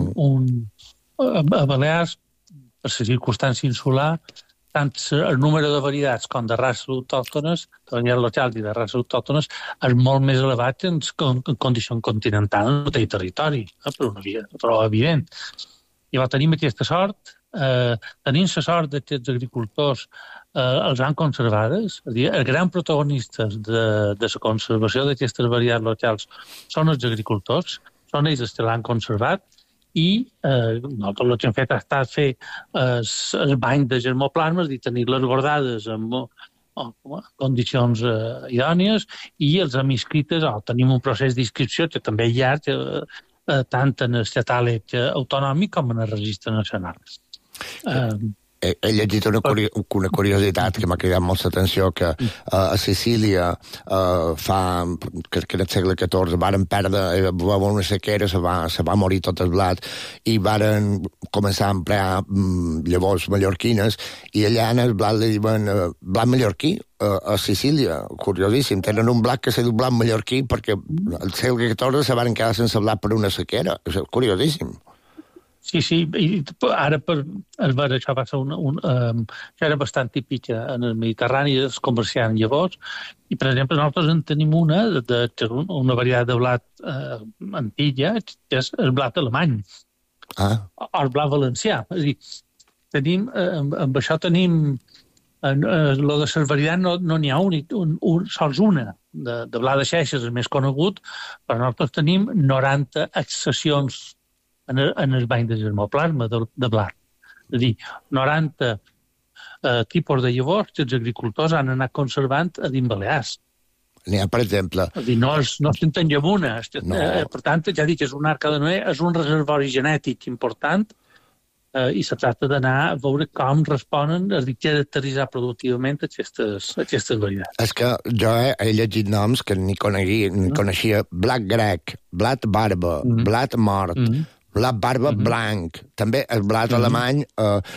a Balears, per la circumstància insular, tant el número de varietats com de races autòctones, de banyers locals i de races autòctones, és molt més elevat en condició continental en el territori, per una via prou evident. I tenim aquesta sort, tenim la sort que els agricultors els han conservades, és a dir, els grans protagonistes de la conservació d'aquestes varietats locals són els agricultors, són ells els que l'han conservat, i nosaltres el que hem fet ha estat fer el bany de germoplasmes i tenir-les guardades en condicions idònies i els hem inscrites, tenim un procés d'inscripció que també hi ha tant en el catàleg autonòmic com en el registre nacional. He llegit una curiositat que m'ha cridat molt l'atenció, que a Sicília crec que en el segle XIV varen perdre una sequera, se va morir tot el blat i varen començar a emplear llavors mallorquines i allà en el blat li diuen blat mallorquí a Sicília, curiosíssim, tenen un blat que s'ha dit blat mallorquí perquè al segle XIV se varen quedar sense blat per una sequera, és curiosíssim. Sí, i ara es va això va ser ja era bastant típic en el Mediterrani, es comerciant llavors, i per exemple nosaltres en tenim una una varietat de blat antilla, que és el blat alemany, o el blat valencià. És a dir, amb això tenim, lo de les varietats no n'hi ha sols una, de blat de xeixes és més conegut, però nosaltres tenim 90 accessions en el bany de germoplasma de blat. És a dir, 90 tipus de llavors que els agricultors han anat conservant a dins Balears. N'hi ha, per exemple... És a dir, no s'entén llabuna. Per tant, ja dic, és un arca de Noé, és un reservori genètic important i se tracta d'anar a veure com responen, és a dir, caracteritzar productivament aquestes varietats. És que jo he llegit noms que ni coneixia, blat grec, blat barba, blat mort, blat barba blanc, també el blat alemany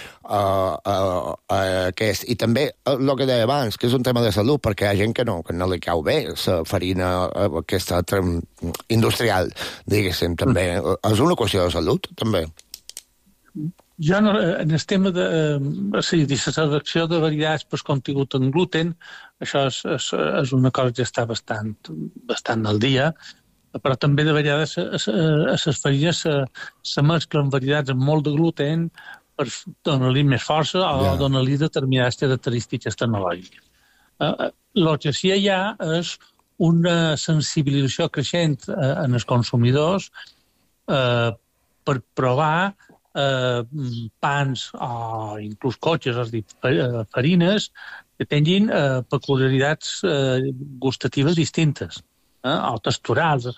aquest, i també el que deia abans, que és un tema de salut, perquè hi ha gent que no li cau bé la farina aquesta industrial, diguéssim, també. És una qüestió de salut, també. Ja en el tema de la selecció de varietats per contingut en gluten, això és una cosa que està bastant al dia, però també de vegades a les farines se mesclen varietats amb molt de gluten per donar-li més força o donar-li determinades característiques tecnològiques. El que sí hi ha és una sensibilització creixent en els consumidors per provar pans o inclús cotxes, és a dir, farines que tinguin peculiaritats gustatives distintes o texturals.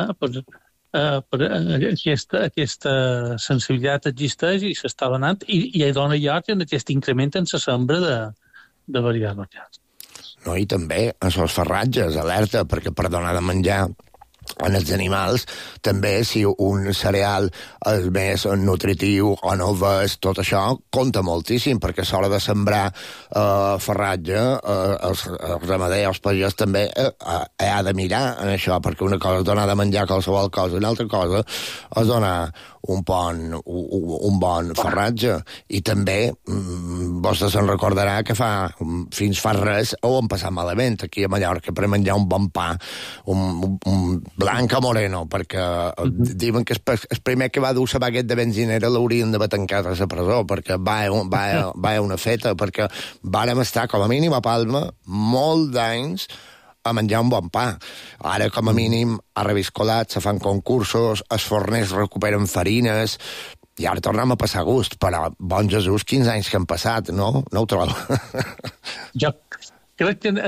Aquesta sensibilitat existeix i s'està donant i dona lloc en aquest increment en la sembra de varietats locals. No, i també en els farratges, alerta, perquè per donar de menjar en els animals, també si un cereal és més nutritiu o no ho és, tot això compta moltíssim, perquè a l'hora de sembrar farratge, els ramaders, els pagès també ha de mirar en això, perquè una cosa és donar de menjar qualsevol cosa, i una altra cosa és donar un bon farratge. I també vostè se'n recordarà que fins fa res ho han passat malament aquí a Mallorca per menjar un bon pa, un blanc o moreno, perquè diuen que el primer que va dur la baguette de benzinera l'haurien d'haver tancat a la presó, perquè va una feta, perquè vàrem estar com a mínim a Palma molt d'anys a menjar un bon pa. Ara, com a mínim, a Reviscolat se fan concursos, els forners recuperen farines, i ara tornem a passar gust, però, bon Jesús, 15 anys que han passat, no? No ho trobo. Jo crec que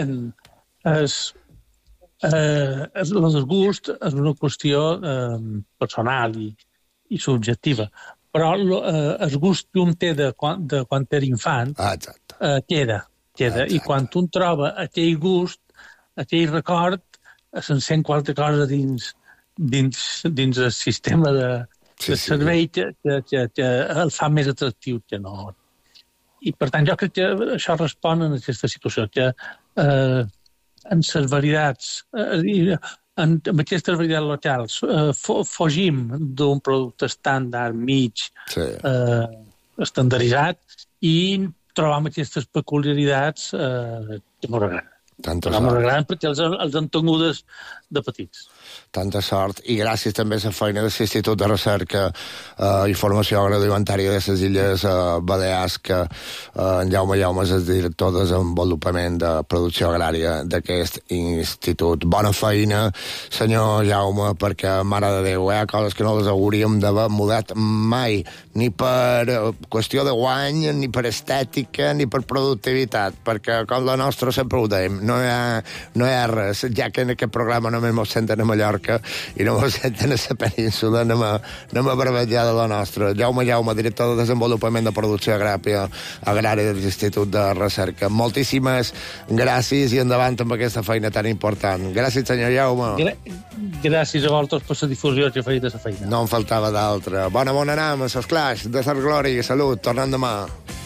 el desgust és una qüestió personal i subjectiva, però el gust que un té de quan era infant queda. I quan un troba aquell gust, aquell record, s'encén qualque cosa dins el sistema de servei que el fa més atractiu que no. I, per tant, jo crec que això respon a aquesta situació, que en les variedats, en aquestes varietats locals, fugim d'un producte estàndard mig estandarditzat i trobam aquestes peculiaritats que m'agraden. M'agraden perquè els han tingudes de petits. Tanta sort, i gràcies també a la feina de l'Institut de Recerca i Formació Agroalimentària de les Illes Balears, que en Jaume és el director de desenvolupament de producció agrària d'aquest institut. Bona feina, senyor Jaume, perquè, mare de Déu, hi ha coses que no les hauríem d'haver mudat mai, ni per qüestió de guany, ni per estètica, ni per productivitat, perquè, com la nostra sempre ho dèiem, no hi ha res, ja que en aquest programa només mos senten a Mallorca i no mos senten a la península, anem a barbejar de la nostra. Jaume, director de desenvolupament de producció agrària de l'Institut de Recerca. Moltíssimes gràcies i endavant amb aquesta feina tan important. Gràcies, senyor Jaume. Gràcies a vosaltres per la difusió que feu de la feina. No en faltava d'altra. Bona anam a s'esclaix de Sant Glòria i salut. Tornem demà.